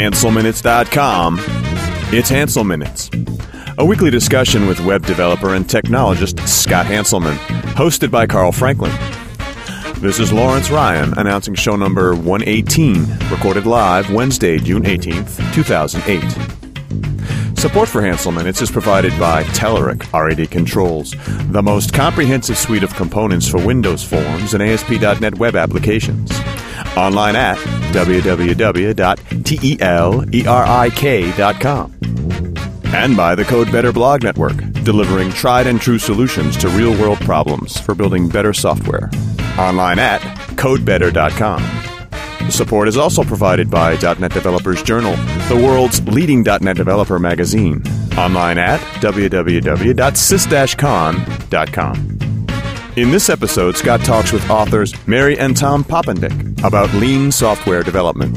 HanselMinutes.com. It's Hansel Minutes, a weekly discussion with web developer and technologist Scott Hanselman, hosted by Carl Franklin. This is Lawrence Ryan announcing show number 118, recorded live Wednesday, June 18th, 2008. Support for Hansel Minutes is provided by Telerik RAD Controls, the most comprehensive suite of components for Windows Forms and ASP.NET web applications. Online at www.telerik.com. And by the Code Better blog network, delivering tried and true solutions to real-world problems for building better software. Online at codebetter.com. Support is also provided by .NET Developers Journal, the world's leading .NET developer magazine. Online at www.sys-con.com. In this episode, Scott talks with authors Mary and Tom Poppendieck about lean software development.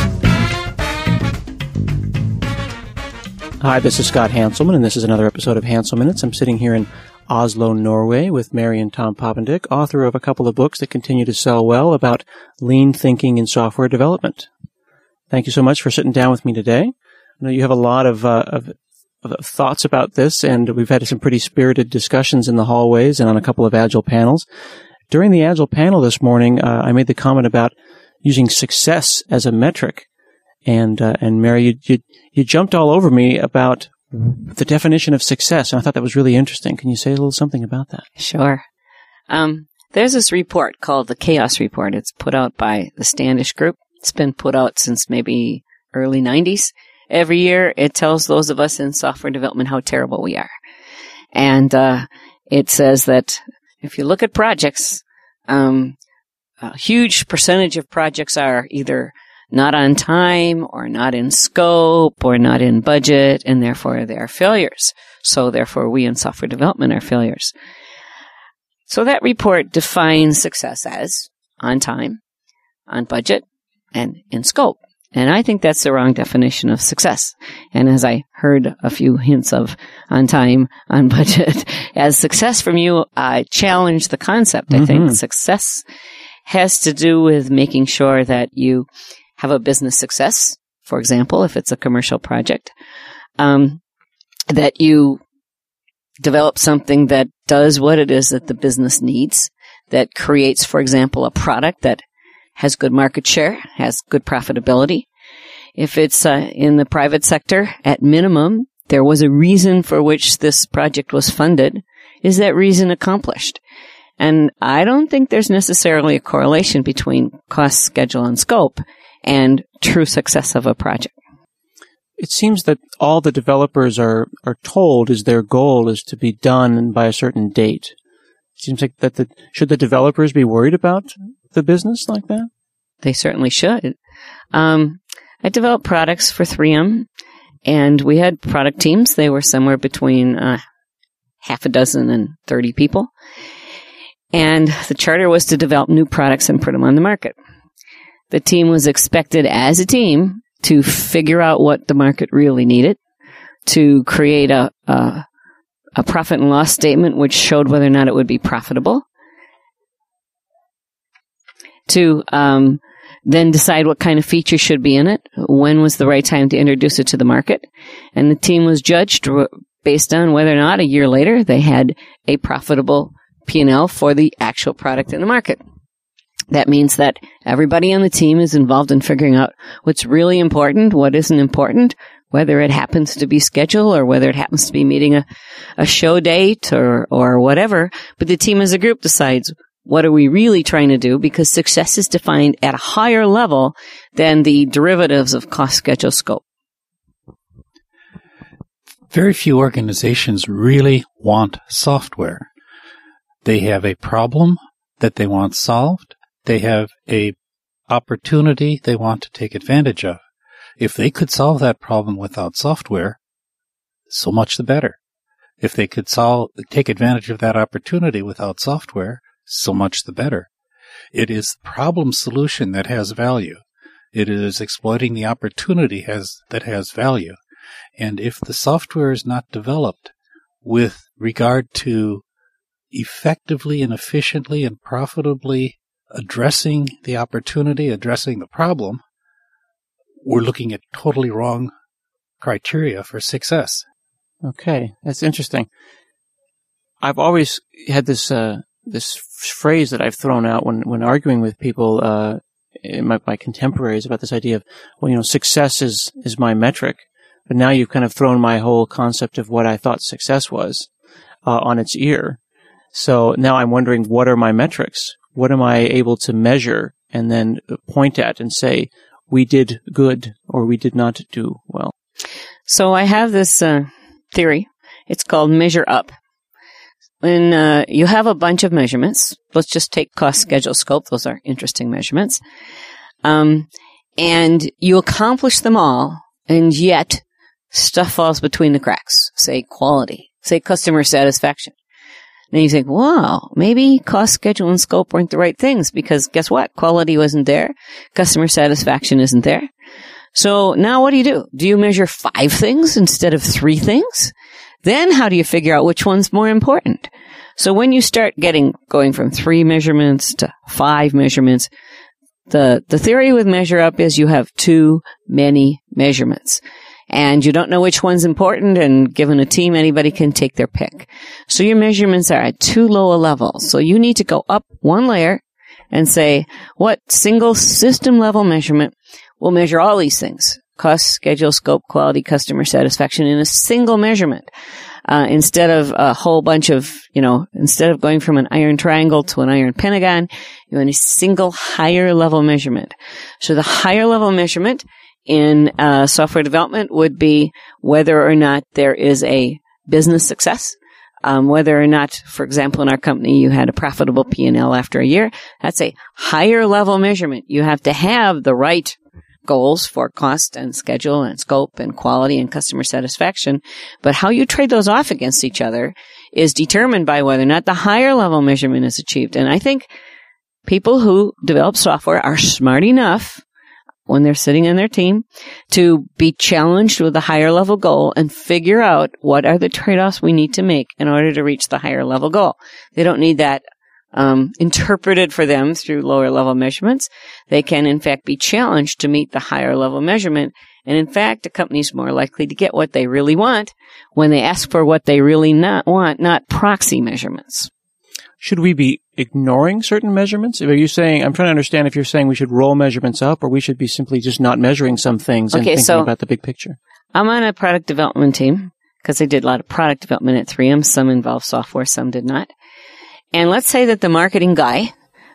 Hi, this is Scott Hanselman, and this is another episode of Hansel Minutes. I'm sitting here in Oslo, Norway, with Mary and Tom Poppendieck, author of a couple of books that continue to sell well about lean thinking in software development. Thank you so much for sitting down with me today. I know you have a lot of thoughts about this, and we've had some pretty spirited discussions in the hallways and on a couple of Agile panels. During the Agile panel this morning, I made the comment about using success as a metric, and Mary, you jumped all over me about the definition of success, and I thought that was really interesting. Can you say a little something about that? Sure. There's this report called the Chaos Report. It's put out by the Standish Group. It's been put out since maybe early 90s. Every year, it tells those of us in software development how terrible we are. And it says that if you look at projects, a huge percentage of projects are either not on time or not in scope or not in budget, and therefore they are failures. So therefore, we in software development are failures. So that report defines success as on time, on budget, and in scope. And I think that's the wrong definition of success. And as I heard a few hints of on time, on budget, as success from you, I challenge the concept. I think success has to do with making sure that you have a business success. For example, if it's a commercial project, that you develop something that does what it is that the business needs, that creates, for example, a product that has good market share, has good profitability. If it's in the private sector, at minimum, there was a reason for which this project was funded. Is that reason accomplished? And I don't think there's necessarily a correlation between cost, schedule, and scope and true success of a project. It seems that all the developers are told is their goal is to be done by a certain date. It seems like that should the developers be worried about the business like that? They certainly should. I developed products for 3M, and we had product teams. They were somewhere between half a dozen and 30 people. And the charter was to develop new products and put them on the market. The team was expected as a team to figure out what the market really needed, to create a profit and loss statement which showed whether or not it would be profitable, to then decide what kind of features should be in it, when was the right time to introduce it to the market. And the team was judged based on whether or not a year later they had a profitable P&L for the actual product in the market. That means that everybody on the team is involved in figuring out what's really important, what isn't important, whether it happens to be schedule or whether it happens to be meeting a show date or whatever. But the team as a group decides, what are we really trying to do? Because success is defined at a higher level than the derivatives of cost, schedule, scope. Very few organizations really want software. They have a problem that they want solved. They have a opportunity they want to take advantage of. If they could solve that problem without software, so much the better. If they could take advantage of that opportunity without software, so much the better. It is the problem solution that has value. It is exploiting the opportunity that has value. And if the software is not developed with regard to effectively and efficiently and profitably addressing the opportunity, addressing the problem, we're looking at totally wrong criteria for success. Okay, that's interesting. I've always had this phrase that I've thrown out when arguing with people, my contemporaries, about this idea of, well, success is my metric. But now you've kind of thrown my whole concept of what I thought success was on its ear. So now I'm wondering, what are my metrics? What am I able to measure and then point at and say, we did good or we did not do well? So I have this theory. It's called measure up. When you have a bunch of measurements, let's just take cost, schedule, scope. Those are interesting measurements. And you accomplish them all, and yet stuff falls between the cracks. Say quality, say customer satisfaction. And you think, wow, maybe cost, schedule, and scope weren't the right things, because guess what? Quality wasn't there. Customer satisfaction isn't there. So now what do? Do you measure 5 things instead of 3 things? Then how do you figure out which one's more important? So when you start going from 3 measurements to 5 measurements, the theory with measure up is you have too many measurements. And you don't know which one's important, and given a team, anybody can take their pick. So your measurements are at too low a level. So you need to go up 1 layer and say, what single system level measurement will measure all these things? Cost, schedule, scope, quality, customer satisfaction in a single measurement. Instead of a whole bunch of, instead of going from an iron triangle to an iron pentagon, you want a single higher level measurement. So the higher level measurement in software development would be whether or not there is a business success, whether or not, for example, in our company, you had a profitable P&L after a year. That's a higher level measurement. You have to have the right goals for cost and schedule and scope and quality and customer satisfaction. But how you trade those off against each other is determined by whether or not the higher level measurement is achieved. And I think people who develop software are smart enough when they're sitting in their team to be challenged with a higher level goal and figure out what are the trade-offs we need to make in order to reach the higher level goal. They don't need that interpreted for them through lower level measurements. They can, in fact, be challenged to meet the higher level measurement. And in fact, a company's more likely to get what they really want when they ask for what they really want, not proxy measurements. Should we be ignoring certain measurements? Are you saying, I'm trying to understand if you're saying we should roll measurements up, or we should be simply just not measuring some things and thinking about the big picture? I'm on a product development team because I did a lot of product development at 3M. Some involved software, some did not. And let's say that the marketing guy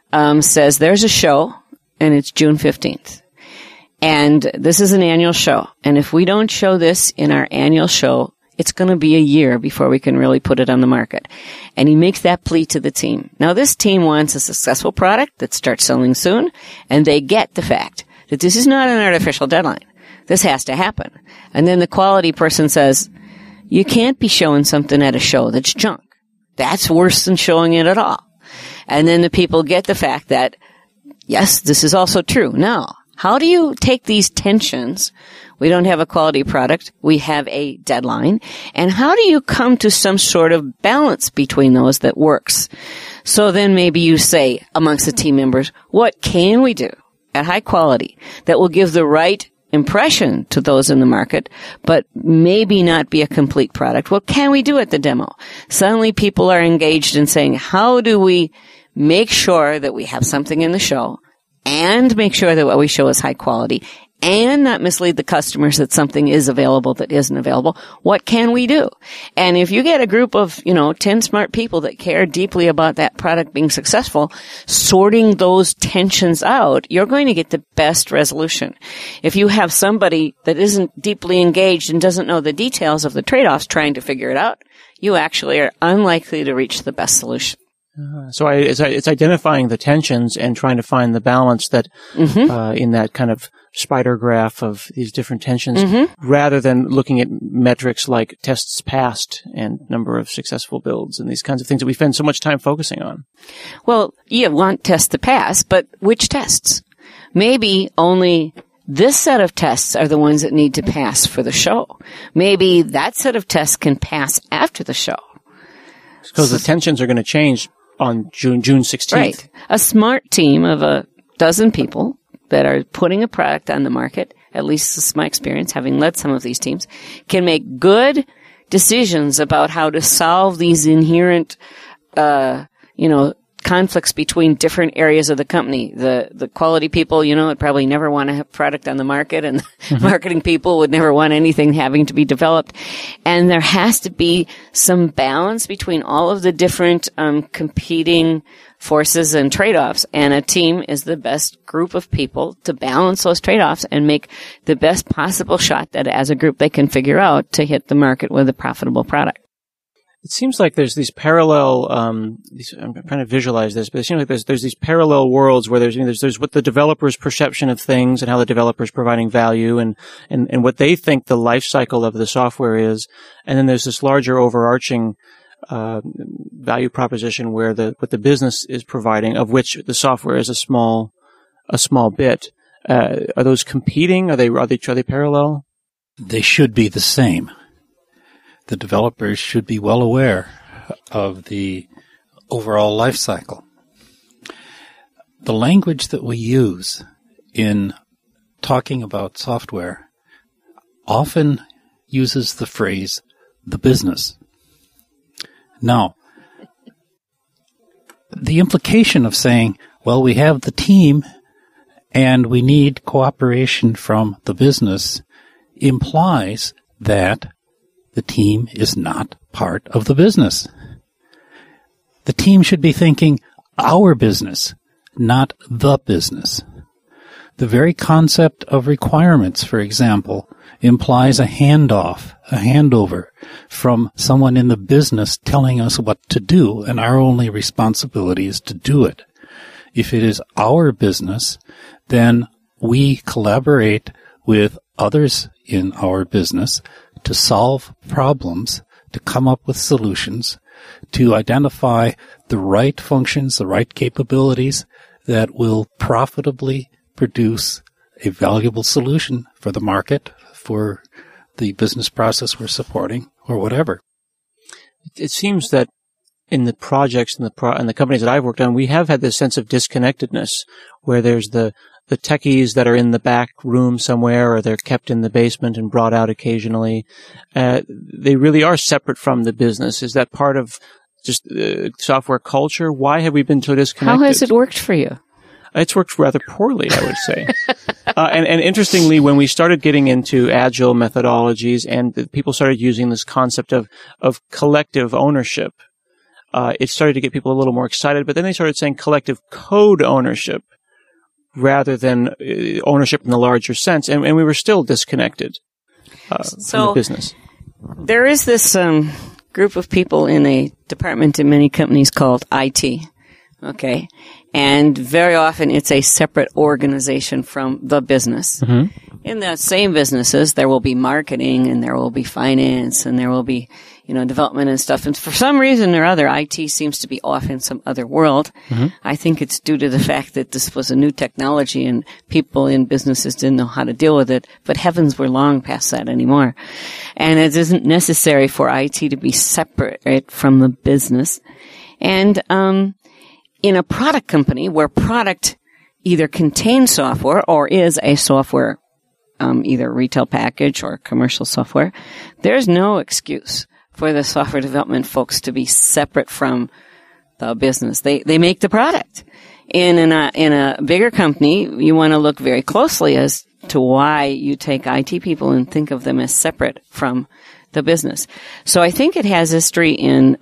says there's a show and it's June 15th. And this is an annual show. And if we don't show this in our annual show, it's going to be a year before we can really put it on the market. And he makes that plea to the team. Now, this team wants a successful product that starts selling soon, and they get the fact that this is not an artificial deadline. This has to happen. And then the quality person says, you can't be showing something at a show that's junk. That's worse than showing it at all. And then the people get the fact that, yes, this is also true. Now, how do you take these tensions? We don't have a quality product. We have a deadline. And how do you come to some sort of balance between those that works? So then maybe you say amongst the team members, what can we do at high quality that will give the right impression to those in the market, but maybe not be a complete product? What can we do at the demo? Suddenly people are engaged in saying, how do we make sure that we have something in the show and make sure that what we show is high quality and not mislead the customers that something is available that isn't available? What can we do? And if you get a group of, 10 smart people that care deeply about that product being successful, sorting those tensions out, you're going to get the best resolution. If you have somebody that isn't deeply engaged and doesn't know the details of the trade-offs trying to figure it out, you actually are unlikely to reach the best solution. So it's identifying the tensions and trying to find the balance that in that kind of spider graph of these different tensions, rather than looking at metrics like tests passed and number of successful builds and these kinds of things that we spend so much time focusing on. Well, you want tests to pass, but which tests? Maybe only this set of tests are the ones that need to pass for the show. Maybe that set of tests can pass after the show. Because the tensions are going to change on June 16th. Right. A smart team of a dozen people that are putting a product on the market at least this is my experience, having led some of these teams, can make good decisions about how to solve these inherent, conflicts between different areas of the company. The quality people, would probably never want to have product on the market, and the marketing people would never want anything having to be developed. And there has to be some balance between all of the different competing forces and trade-offs. And a team is the best group of people to balance those trade-offs and make the best possible shot that as a group they can figure out to hit the market with a profitable product. It seems like there's these parallel, I'm trying to visualize this, but it seems like there's these parallel worlds where there's what the developer's perception of things and how the developer's providing value and what they think the life cycle of the software is. And then there's this larger overarching, value proposition where what the business is providing, of which the software is a small bit. Are those competing? Are they parallel? They should be the same. The developers should be well aware of the overall life cycle. The language that we use in talking about software often uses the phrase, the business. Now, the implication of saying, well, we have the team and we need cooperation from the business implies that the team is not part of the business. The team should be thinking our business, not the business. The very concept of requirements, for example, implies a handover from someone in the business telling us what to do, and our only responsibility is to do it. If it is our business, then we collaborate with others in our business to solve problems, to come up with solutions, to identify the right functions, the right capabilities that will profitably produce a valuable solution for the market, for the business process we're supporting, or whatever. It seems that in the projects and the companies that I've worked on, we have had this sense of disconnectedness where there's the techies that are in the back room somewhere, or they're kept in the basement and brought out occasionally. They really are separate from the business. Is that part of just software culture? Why have we been so disconnected? How has it worked for you? It's worked rather poorly, I would say. And interestingly, when we started getting into agile methodologies and people started using this concept of collective ownership, it started to get people a little more excited, but then they started saying collective code ownership rather than ownership in the larger sense, and we were still disconnected from the business. There is this group of people in a department in many companies called IT, okay? And very often it's a separate organization from the business. Mm-hmm. In the same businesses, there will be marketing and there will be finance and there will be, development and stuff. And for some reason or other, IT seems to be off in some other world. Mm-hmm. I think it's due to the fact that this was a new technology and people in businesses didn't know how to deal with it. But heavens, we're long past that anymore. And it isn't necessary for IT to be separate from the business. And, in a product company where product either contains software or is a software, either retail package or commercial software, there's no excuse for the software development folks to be separate from the business. They make the product. In a bigger company, you want to look very closely as to why you take IT people and think of them as separate from the business. So I think it has history in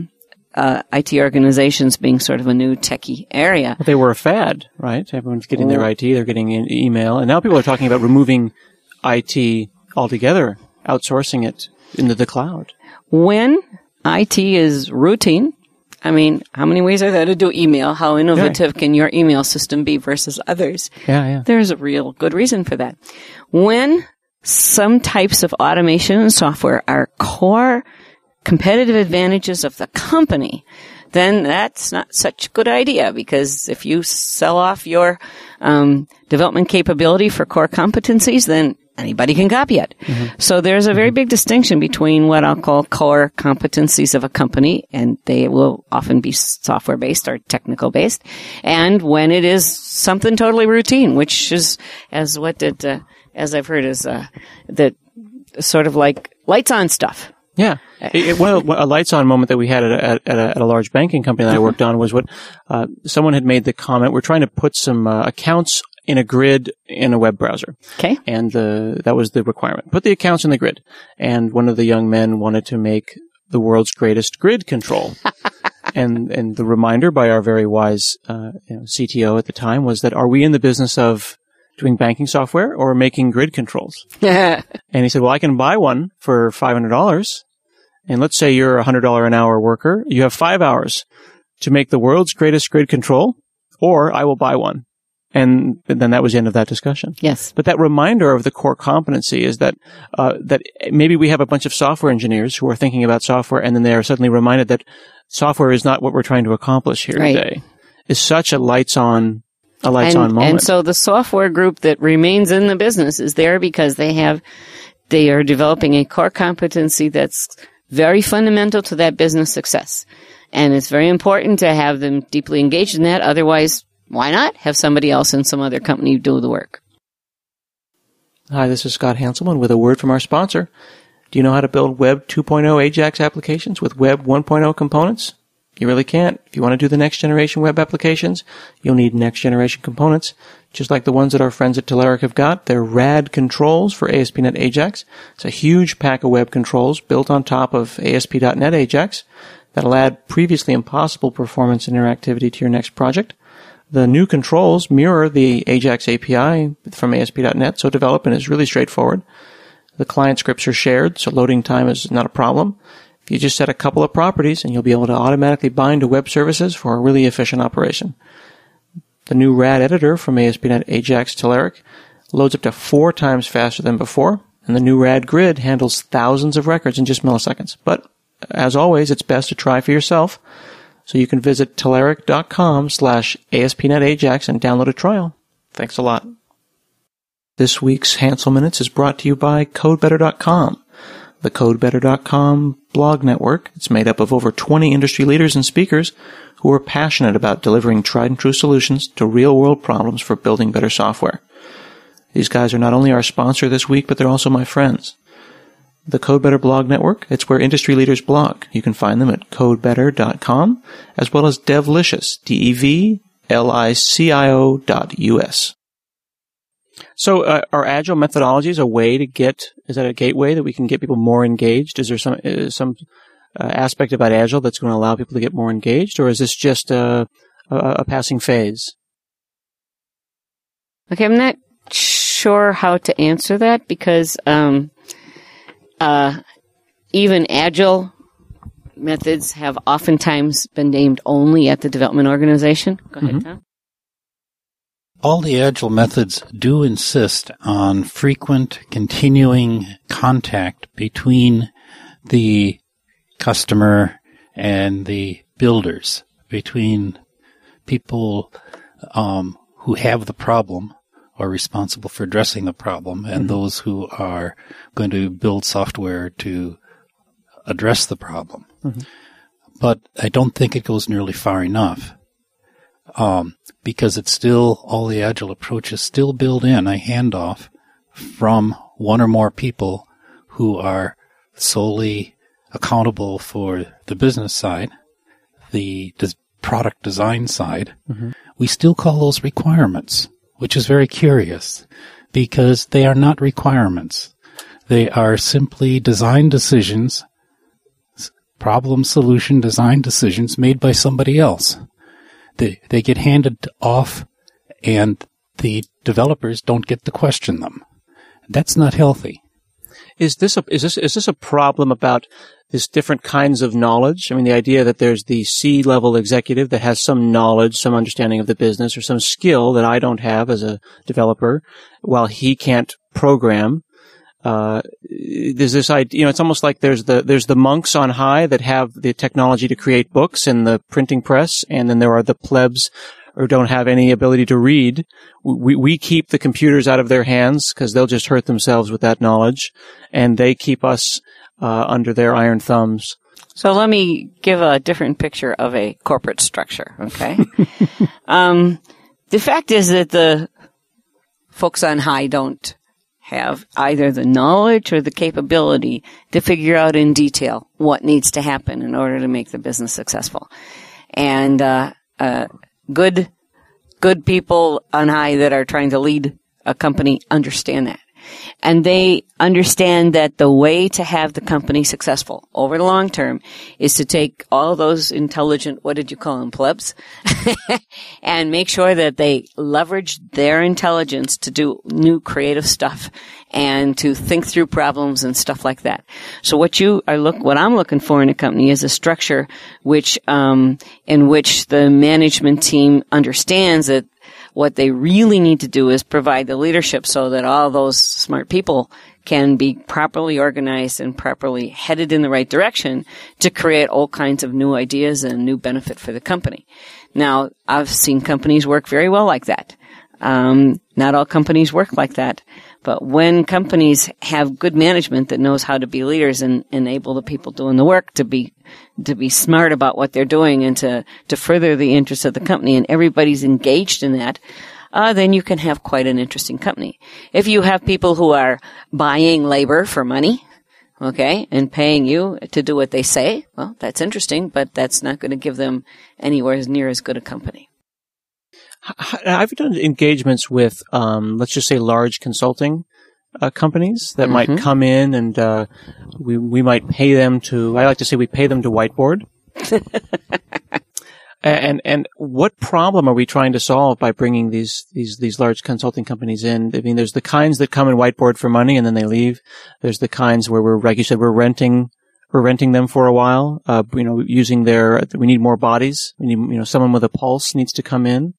IT organizations being sort of a new techie area. But they were a fad, right? Everyone's getting their IT, they're getting email, and now people are talking about removing IT altogether, outsourcing it into the cloud. When IT is routine, how many ways are there to do email? How innovative can your email system be versus others? Yeah. There's a real good reason for that. When some types of automation and software are core competitive advantages of the company, then that's not such a good idea, because if you sell off your development capability for core competencies, then anybody can copy it. Mm-hmm. So there's a very big distinction between what I'll call core competencies of a company, and they will often be software-based or technical-based, and when it is something totally routine, which is, as what did as I've heard, is that sort of like lights on stuff. Yeah. A lights on moment that we had at a large banking company that I worked on was what someone had made the comment, we're trying to put some accounts in a grid in a web browser. Okay. And that was the requirement. Put the accounts in the grid. And one of the young men wanted to make the world's greatest grid control. and the reminder by our very wise CTO at the time was that, are we in the business of doing banking software or making grid controls? And he said, well, I can buy one for $500. And let's say you're a $100 an hour worker. You have 5 hours to make the world's greatest grid control, or I will buy one. And then that was the end of that discussion. Yes. But that reminder of the core competency is that maybe we have a bunch of software engineers who are thinking about software, and then they are suddenly reminded that software is not what we're trying to accomplish here today. Is such a lights on moment. And so the software group that remains in the business is there because they are developing a core competency that's very fundamental to that business success. And it's very important to have them deeply engaged in that. Otherwise, why not have somebody else in some other company do the work? Hi, this is Scott Hanselman with a word from our sponsor. Do you know how to build Web 2.0 Ajax applications with Web 1.0 components? You really can't. If you want to do the next generation web applications, you'll need next generation components, just like the ones that our friends at Telerik have got. They're RAD controls for ASP.NET Ajax. It's a huge pack of web controls built on top of ASP.NET Ajax that'll add previously impossible performance and interactivity to your next project. The new controls mirror the Ajax API from ASP.NET, so development is really straightforward. The client scripts are shared, so loading time is not a problem. You just set a couple of properties, and you'll be able to automatically bind to web services for a really efficient operation. The new RAD editor from ASP.NET Ajax Telerik loads up to 4 times faster than before, and the new RAD grid handles thousands of records in just milliseconds. But, as always, it's best to try for yourself. So you can visit telerik.com/ASP.NET Ajax and download a trial. Thanks a lot. This week's Hansel Minutes is brought to you by CodeBetter.com. The CodeBetter.com blog network. It's made up of over 20 industry leaders and speakers who are passionate about delivering tried-and-true solutions to real-world problems for building better software. These guys are not only our sponsor this week, but they're also my friends. The CodeBetter blog network, it's where industry leaders blog. You can find them at CodeBetter.com, as well as Devlicious, DEVLICIO.us. So, are agile methodologies a way to is that a gateway that we can get people more engaged? Is there some aspect about agile that's going to allow people to get more engaged, or is this just a passing phase? Okay, I'm not sure how to answer that because even agile methods have oftentimes been named only at the development organization. Go ahead, Tom. All the agile methods do insist on frequent, continuing contact between the customer and the builders, between people who have the problem or responsible for addressing the problem and those who are going to build software to address the problem. But I don't think it goes nearly far enough. Because it's still, all the agile approaches still build in a handoff from one or more people who are solely accountable for the business side, the product design side. We still call those requirements, which is very curious because they are not requirements. They are simply design decisions, problem solution design decisions made by somebody else. They get handed off, and the developers don't get to question them. That's not healthy. Is this a problem about this different kinds of knowledge? I mean, the idea that there's the C-level executive that has some knowledge, some understanding of the business, or some skill that I don't have as a developer, while he can't program. There's this idea, it's almost like there's the monks on high that have the technology to create books and the printing press, and then there are the plebs who don't have any ability to read. We keep the computers out of their hands because they'll just hurt themselves with that knowledge, and they keep us under their iron thumbs. So let me give a different picture of a corporate structure, okay? The fact is that the folks on high don't have either the knowledge or the capability to figure out in detail what needs to happen in order to make the business successful. And good people on high that are trying to lead a company understand that. And they understand that the way to have the company successful over the long term is to take all those intelligent, what did you call them, plebs, and make sure that they leverage their intelligence to do new creative stuff and to think through problems and stuff like that. So what I'm looking for in a company is a structure which, in which the management team understands that what they really need to do is provide the leadership so that all those smart people can be properly organized and properly headed in the right direction to create all kinds of new ideas and new benefit for the company. Now, I've seen companies work very well like that. Not all companies work like that. But when companies have good management that knows how to be leaders and enable the people doing the work to be smart about what they're doing and to further the interests of the company, and everybody's engaged in that, then you can have quite an interesting company. If you have people who are buying labor for money, okay, and paying you to do what they say, well, that's interesting, but that's not going to give them anywhere near as good a company. I've done engagements with, let's just say, large consulting companies that might come in, and we might pay them to. I like to say we pay them to whiteboard. And what problem are we trying to solve by bringing these large consulting companies in? I mean, there's the kinds that come and whiteboard for money and then they leave. There's the kinds where like you said, we're renting them for a while. Using we need more bodies. We need, someone with a pulse needs to come in.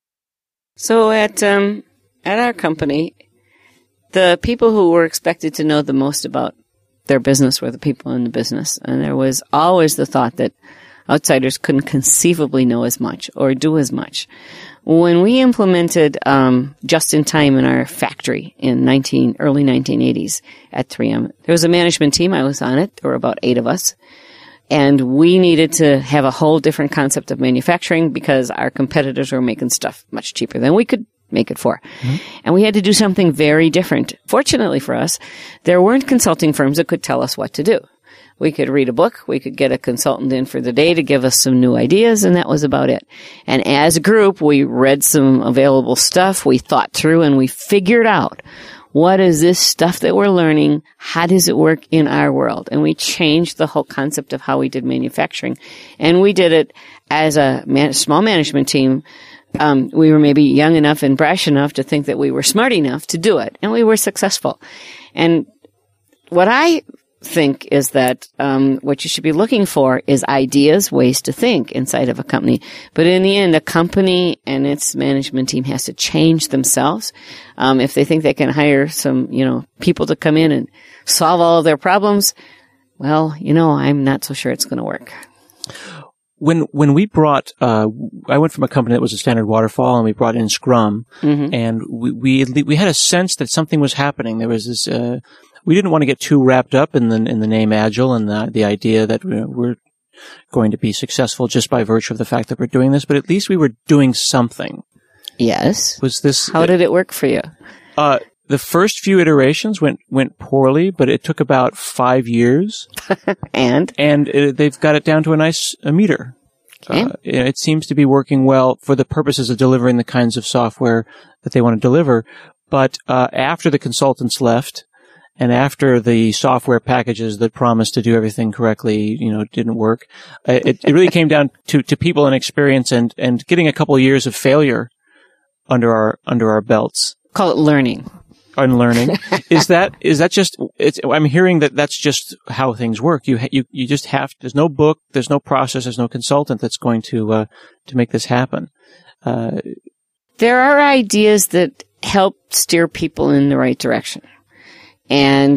So at our company, the people who were expected to know the most about their business were the people in the business. And there was always the thought that outsiders couldn't conceivably know as much or do as much. When we implemented just in time in our factory in early 1980s at 3M, there was a management team. I was on it. There were about 8 of us. And we needed to have a whole different concept of manufacturing because our competitors were making stuff much cheaper than we could make it for. Mm-hmm. And we had to do something very different. Fortunately for us, there weren't consulting firms that could tell us what to do. We could read a book, we could get a consultant in for the day to give us some new ideas, and that was about it. And as a group, we read some available stuff, we thought through, and we figured out what is this stuff that we're learning? How does it work in our world? And we changed the whole concept of how we did manufacturing. And we did it as a small management team. We were maybe young enough and brash enough to think that we were smart enough to do it. And we were successful. And what I think is that what you should be looking for is ideas, ways to think inside of a company. But in the end, a company and its management team has to change themselves. If they think they can hire some, people to come in and solve all of their problems, well, I'm not so sure it's going to work. When we brought, I went from a company that was a standard waterfall, and we brought in Scrum, and we had a sense that something was happening. There was this. We didn't want to get too wrapped up in the name Agile and the idea that we're going to be successful just by virtue of the fact that we're doing this, but at least we were doing something. Yes. Was this? How did it work for you? The first few iterations went poorly, but it took about 5 years. And they've got it down to a meter. Okay. It seems to be working well for the purposes of delivering the kinds of software that they want to deliver. But after the consultants left, and after the software packages that promised to do everything correctly, didn't work, it really came down to people and experience and getting a couple of years of failure under our belts. Call it learning. Unlearning. Is that just, I'm hearing that that's just how things work. You just there's no book, there's no process, there's no consultant that's going to make this happen. There are ideas that help steer people in the right direction. And,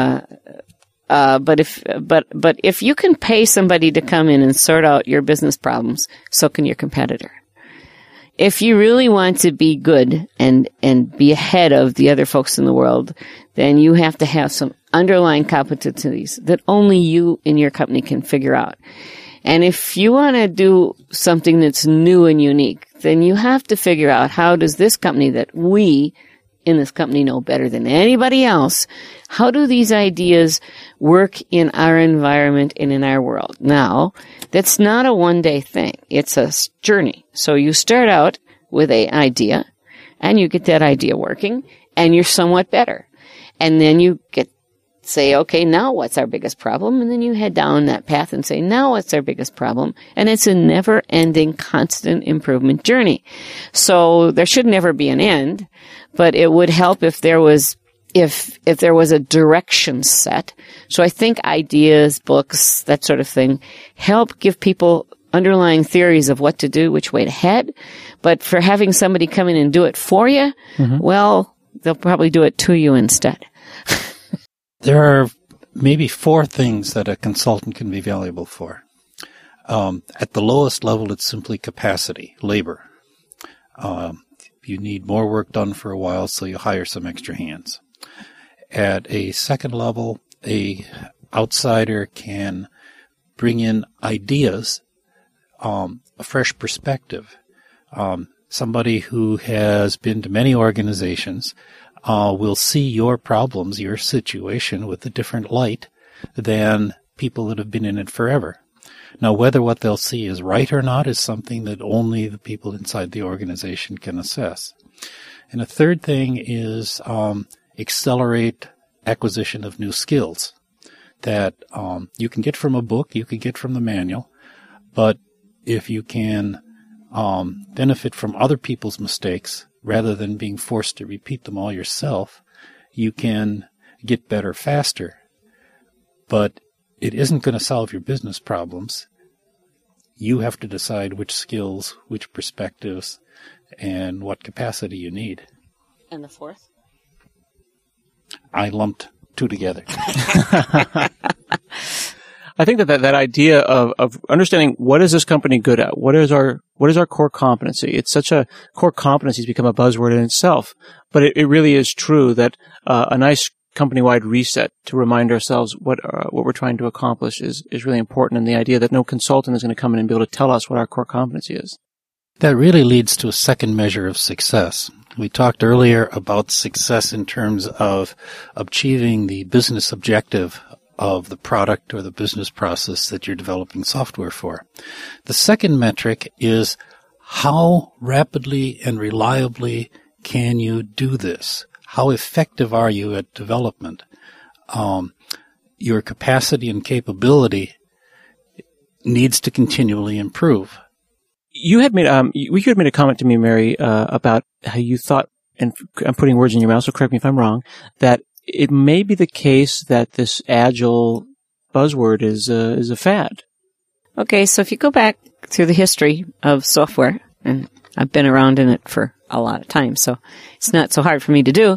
but if you can pay somebody to come in and sort out your business problems, so can your competitor. If you really want to be good and be ahead of the other folks in the world, then you have to have some underlying competencies that only you in your company can figure out. And if you want to do something that's new and unique, then you have to figure out how does this company that we in this company know better than anybody else how do these ideas work in our environment and in our world. Now, that's not a one-day thing. It's a journey. So you start out with an idea, and you get that idea working, and you're somewhat better. And then you say, okay, now what's our biggest problem? And then you head down that path and say, now what's our biggest problem? And it's a never-ending, constant improvement journey. So there should never be an end, but it would help if there was a direction set. So I think ideas, books, that sort of thing, help give people underlying theories of what to do, which way to head. But for having somebody come in and do it for you, well, they'll probably do it to you instead. There are maybe 4 things that a consultant can be valuable for. At the lowest level, it's simply capacity, labor. You need more work done for a while, so you hire some extra hands. At a second level, a outsider can bring in ideas, a fresh perspective. Somebody who has been to many organizations will see your problems, your situation, with a different light than people that have been in it forever. Now, whether what they'll see is right or not is something that only the people inside the organization can assess. And a third thing is accelerate acquisition of new skills that you can get from a book, you can get from the manual, but if you can benefit from other people's mistakes rather than being forced to repeat them all yourself, you can get better faster. But it isn't going to solve your business problems. You have to decide which skills, which perspectives, and what capacity you need. And the fourth? I lumped 2 together. I think that idea of understanding what is this company good at? What is our core competency? It's such a core competency has become a buzzword in itself, but it really is true that a nice company-wide reset to remind ourselves what we're trying to accomplish is really important, and the idea that no consultant is going to come in and be able to tell us what our core competency is. That really leads to a second measure of success. We talked earlier about success in terms of achieving the business objective of the product or the business process that you're developing software for. The second metric is how rapidly and reliably can you do this? How effective are you at development? Your capacity and capability needs to continually improve. You had made a comment to me, Mary, about how you thought, and I'm putting words in your mouth, so correct me if I'm wrong, that it may be the case that this agile buzzword is a fad. Okay, so if you go back through the history of software, and I've been around in it for a lot of time, so it's not so hard for me to do.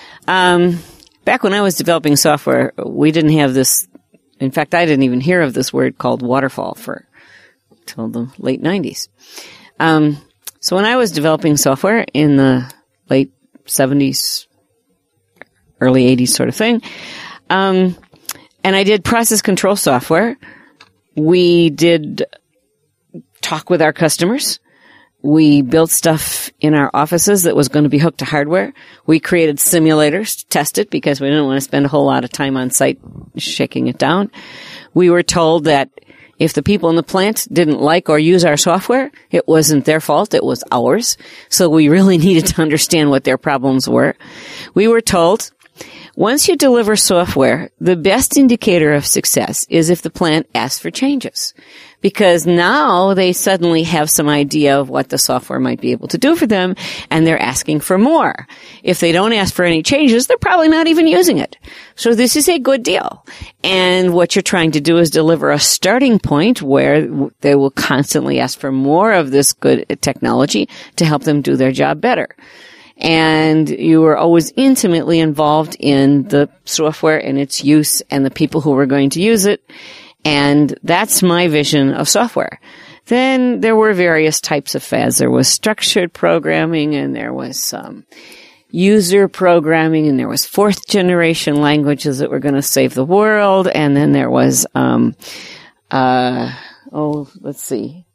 Back when I was developing software, we didn't have this. In fact, I didn't even hear of this word called waterfall till the late 90s. So when I was developing software in the late 70s, early 80s sort of thing, and I did process control software, we did talk with our customers. We built stuff in our offices that was going to be hooked to hardware. We created simulators to test it because we didn't want to spend a whole lot of time on site shaking it down. We were told that if the people in the plant didn't like or use our software, it wasn't their fault, it was ours. So we really needed to understand what their problems were. We were told, once you deliver software, the best indicator of success is if the plant asks for changes. Because now they suddenly have some idea of what the software might be able to do for them, and they're asking for more. If they don't ask for any changes, they're probably not even using it. So this is a good deal. And what you're trying to do is deliver a starting point where they will constantly ask for more of this good technology to help them do their job better. And you were always intimately involved in the software and its use and the people who were going to use it. And that's my vision of software. Then there were various types of fads. There was structured programming, and there was user programming, and there was 4th generation languages that were going to save the world. And then there was, let's see.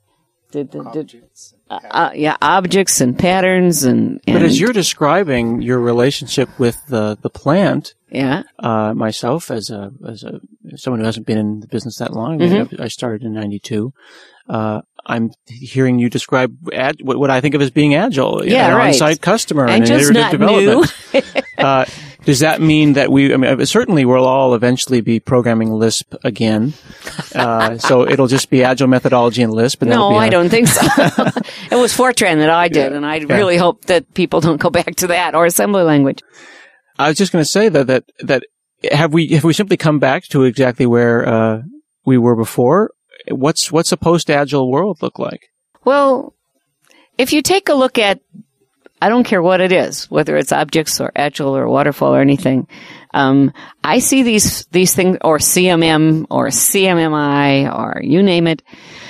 objects and patterns and But as you're describing your relationship with the plant, yeah, myself as someone who hasn't been in the business that long, Mm-hmm. I started in '92. I'm hearing you describe what I think of as being agile. Yeah, an right. on-site customer and an just iterative not new. development. Does that mean that certainly we'll all eventually be programming Lisp again? So it'll just be agile methodology in Lisp. And No, I don't think so. It was Fortran that I did, and I really hope that people don't go back to that or assembly language. I was just going to say that have we simply come back to exactly where we were before? What's a post-agile world look like? Well, if you take a look at, I don't care what it is, whether it's objects or agile or waterfall or anything, I see these things, or CMM or CMMI or you name it.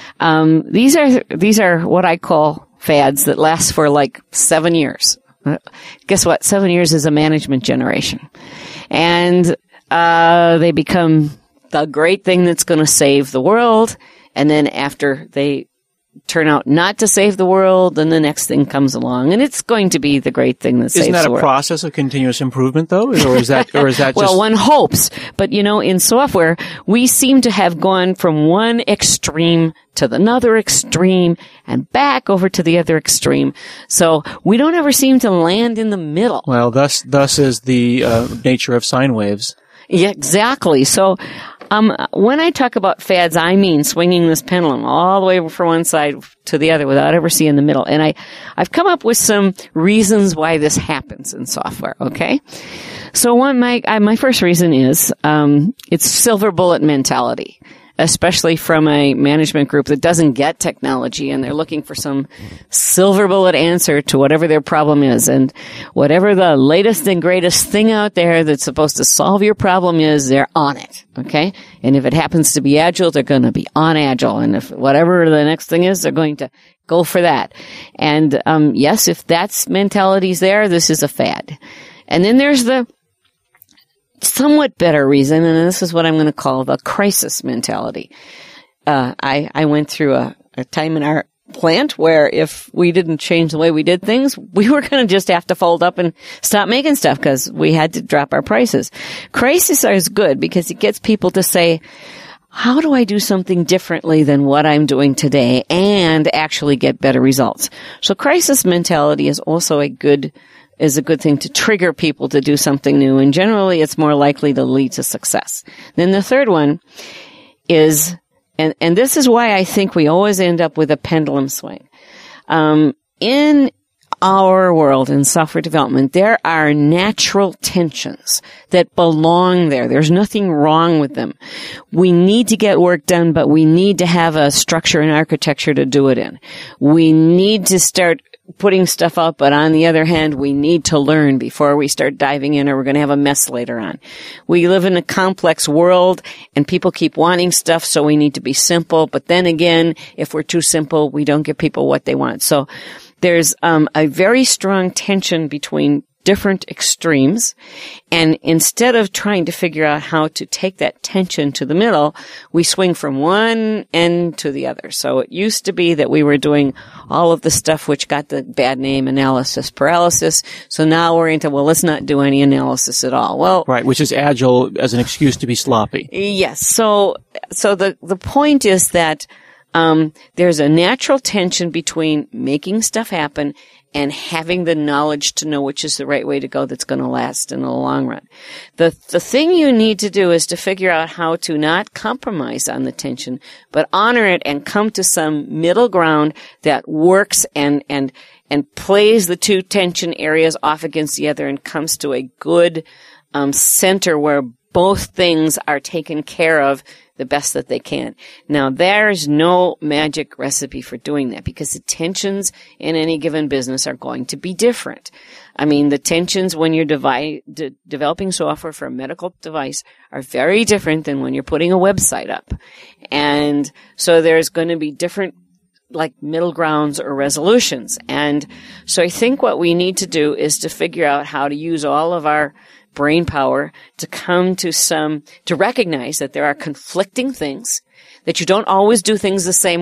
These are what I call fads that last for like 7 years. Guess what? 7 years is a management generation. And they become the great thing that's going to save the world. And then after they turn out not to save the world, then the next thing comes along, and it's going to be the great thing that saves the world. Isn't that a process of continuous improvement, though, or is that well, just... one hopes, but in software, we seem to have gone from one extreme to another extreme and back over to the other extreme. So we don't ever seem to land in the middle. Well, thus is the nature of sine waves. Yeah, exactly. So, when I talk about fads, I mean swinging this pendulum all the way from one side to the other without ever seeing the middle. And I've come up with some reasons why this happens in software. Okay. So my first reason is, it's silver bullet mentality, especially from a management group that doesn't get technology and they're looking for some silver bullet answer to whatever their problem is. And whatever the latest and greatest thing out there that's supposed to solve your problem is, they're on it. Okay. And if it happens to be agile, they're going to be on agile. And if whatever the next thing is, they're going to go for that. And, yes, if that's mentality's there, this is a fad. And then there's the somewhat better reason, and this is what I'm going to call the crisis mentality. I went through a time in our plant where if we didn't change the way we did things, we were going to just have to fold up and stop making stuff because we had to drop our prices. Crisis is good because it gets people to say, how do I do something differently than what I'm doing today and actually get better results? So crisis mentality is also a good thing to trigger people to do something new. And generally, it's more likely to lead to success. Then the third one is, and this is why I think we always end up with a pendulum swing. In our world in software development, there are natural tensions that belong there. There's nothing wrong with them. We need to get work done, but we need to have a structure and architecture to do it in. We need to start putting stuff out, but on the other hand, we need to learn before we start diving in or we're going to have a mess later on. We live in a complex world and people keep wanting stuff, so we need to be simple. But then again, if we're too simple, we don't give people what they want. So there's a very strong tension between different extremes. And instead of trying to figure out how to take that tension to the middle, we swing from one end to the other. So it used to be that we were doing all of the stuff which got the bad name analysis paralysis. So now we're into, well, let's not do any analysis at all. Well, right, which is agile as an excuse to be sloppy. Yes. So the point is that there's a natural tension between making stuff happen and having the knowledge to know which is the right way to go that's going to last in the long run. The thing you need to do is to figure out how to not compromise on the tension, but honor it and come to some middle ground that works and plays the two tension areas off against the other and comes to a good center where both things are taken care of the best that they can. Now, there's no magic recipe for doing that because the tensions in any given business are going to be different. I mean, the tensions when you're developing software for a medical device are very different than when you're putting a website up. And so there's going to be different like middle grounds or resolutions. And so I think what we need to do is to figure out how to use all of our brain power to come to to recognize that there are conflicting things, that you don't always do things the same way.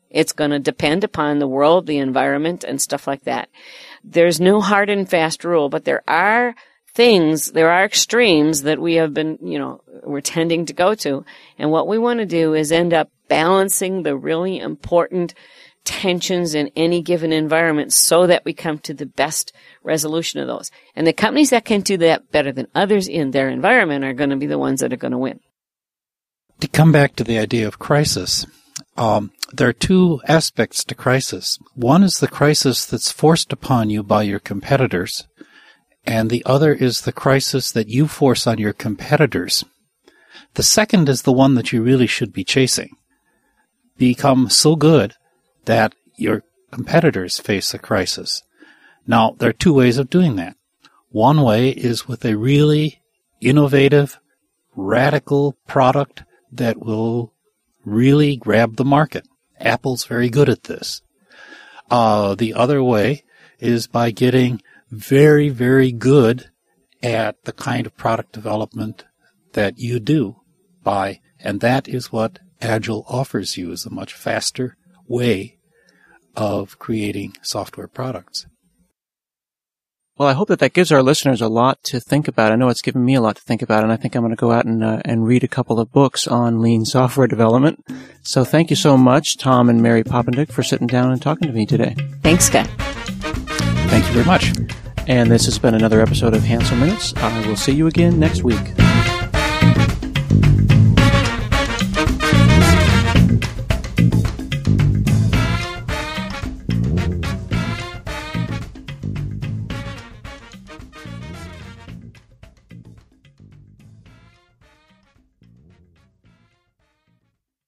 It's going to depend upon the world, the environment, and stuff like that. There's no hard and fast rule, but there are extremes that we have been, we're tending to go to. And what we want to do is end up balancing the really important tensions in any given environment so that we come to the best resolution of those. And the companies that can do that better than others in their environment are going to be the ones that are going to win. To come back to the idea of crisis, there are two aspects to crisis. One is the crisis that's forced upon you by your competitors, and the other is the crisis that you force on your competitors. The second is the one that you really should be chasing. Become so good that your competitors face a crisis. Now, there are two ways of doing that. One way is with a really innovative, radical product that will really grab the market. Apple's very good at this. The other way is by getting very, very good at the kind of product development that you do by, and that is what Agile offers you, is a much faster way of creating software products. Well, I hope that gives our listeners a lot to think about. I know it's given me a lot to think about, and I think I'm going to go out and read a couple of books on lean software development. So thank you so much, Tom and Mary Poppendieck, for sitting down and talking to me today. Thanks, Scott. Thank you very much. And this has been another episode of Hansel Minutes. I will see you again next week.